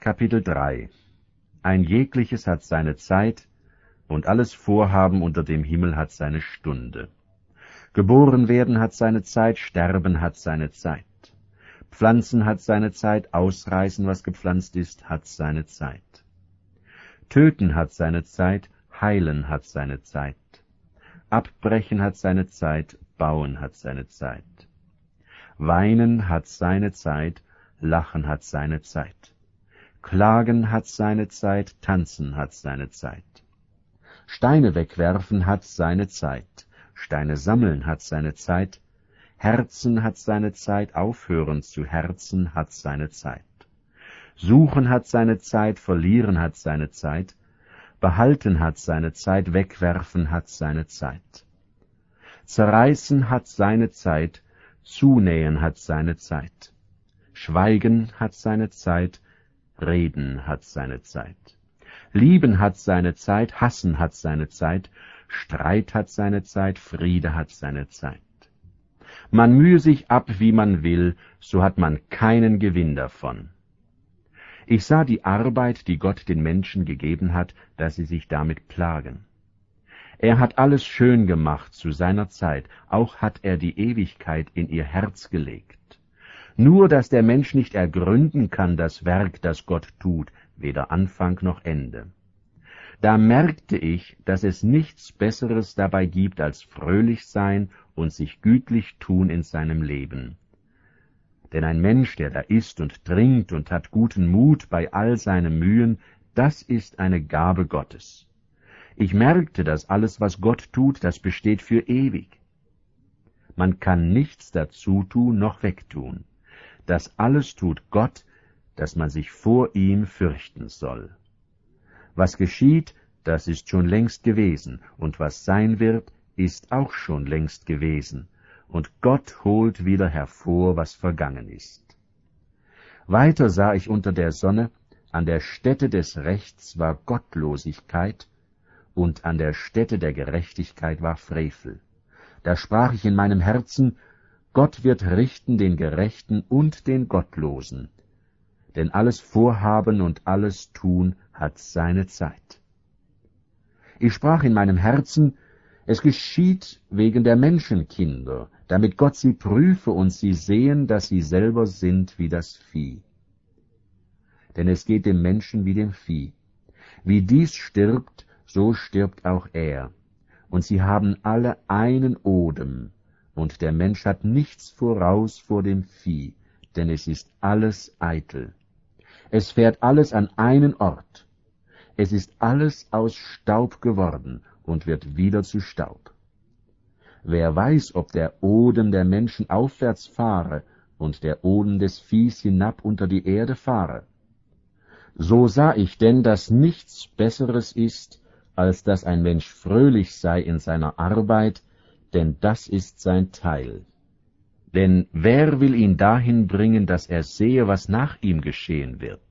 Kapitel 3. Ein jegliches hat seine Zeit, und alles Vorhaben unter dem Himmel hat seine Stunde. Geboren werden hat seine Zeit, sterben hat seine Zeit. Pflanzen hat seine Zeit, ausreißen, was gepflanzt ist, hat seine Zeit. Töten hat seine Zeit, heilen hat seine Zeit. Abbrechen hat seine Zeit, bauen hat seine Zeit. Weinen hat seine Zeit, lachen hat seine Zeit. Klagen hat seine Zeit, tanzen hat seine Zeit. Steine wegwerfen hat seine Zeit, Steine sammeln hat seine Zeit, Herzen hat seine Zeit, aufhören zu herzen hat seine Zeit. Suchen hat seine Zeit, verlieren hat seine Zeit, behalten hat seine Zeit, wegwerfen hat seine Zeit. Zerreißen hat seine Zeit, zunähen hat seine Zeit. Schweigen hat seine Zeit, reden hat seine Zeit. Lieben hat seine Zeit, hassen hat seine Zeit, Streit hat seine Zeit, Friede hat seine Zeit. Man mühe sich ab, wie man will, so hat man keinen Gewinn davon. Ich sah die Arbeit, die Gott den Menschen gegeben hat, dass sie sich damit plagen. Er hat alles schön gemacht zu seiner Zeit, auch hat er die Ewigkeit in ihr Herz gelegt. Nur, dass der Mensch nicht ergründen kann das Werk, das Gott tut, weder Anfang noch Ende. Da merkte ich, dass es nichts Besseres dabei gibt, als fröhlich sein und sich gütlich tun in seinem Leben. Denn ein Mensch, der da isst und trinkt und hat guten Mut bei all seinen Mühen, das ist eine Gabe Gottes. Ich merkte, dass alles, was Gott tut, das besteht für ewig. Man kann nichts dazu tun noch wegtun. Das alles tut Gott, dass man sich vor ihm fürchten soll. Was geschieht, das ist schon längst gewesen, und was sein wird, ist auch schon längst gewesen, und Gott holt wieder hervor, was vergangen ist. Weiter sah ich unter der Sonne, an der Stätte des Rechts war Gottlosigkeit, und an der Stätte der Gerechtigkeit war Frevel. Da sprach ich in meinem Herzen, Gott wird richten den Gerechten und den Gottlosen, denn alles Vorhaben und alles Tun hat seine Zeit. Ich sprach in meinem Herzen, es geschieht wegen der Menschenkinder, damit Gott sie prüfe und sie sehen, dass sie selber sind wie das Vieh. Denn es geht dem Menschen wie dem Vieh. Wie dies stirbt, so stirbt auch er. Und sie haben alle einen Odem, und der Mensch hat nichts voraus vor dem Vieh, denn es ist alles eitel. Es fährt alles an einen Ort. Es ist alles aus Staub geworden und wird wieder zu Staub. Wer weiß, ob der Odem der Menschen aufwärts fahre und der Odem des Viehs hinab unter die Erde fahre? So sah ich denn, dass nichts Besseres ist, als dass ein Mensch fröhlich sei in seiner Arbeit, denn das ist sein Teil. Denn wer will ihn dahin bringen, dass er sehe, was nach ihm geschehen wird?